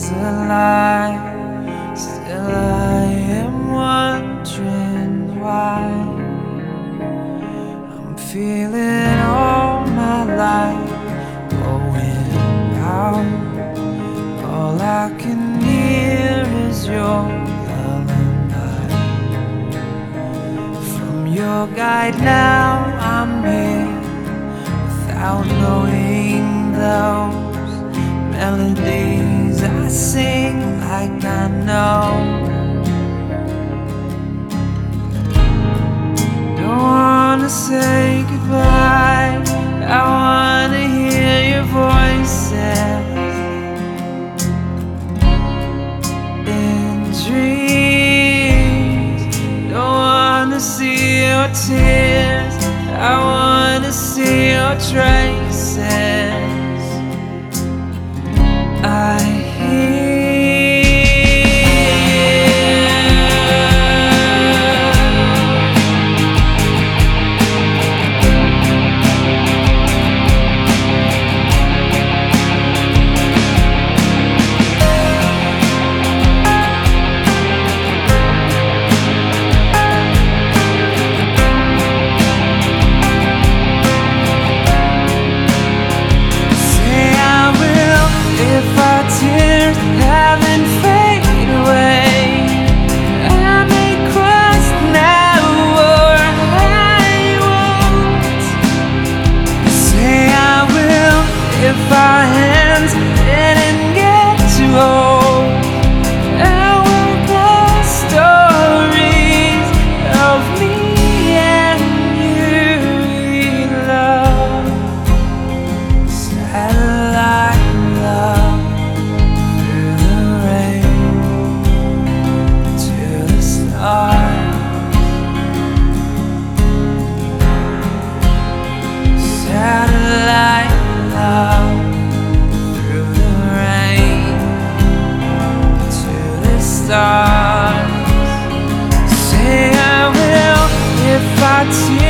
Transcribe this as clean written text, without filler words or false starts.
a lie. Still I am wondering why I'm feeling all my life going out. All I can hear is your lullaby. From your guide now I'm here, without knowing those melodies I sing like I know. Don't wanna say goodbye, I wanna hear your voices in dreams. Don't wanna see your tears, I wanna see your traces. I tears haven't faded away. I may cross now or I won't. Say I will if our hands didn't get too old. Our love stories of me and you, love, satellite love. Satellite love, through the rain to the stars. Say I will if I tear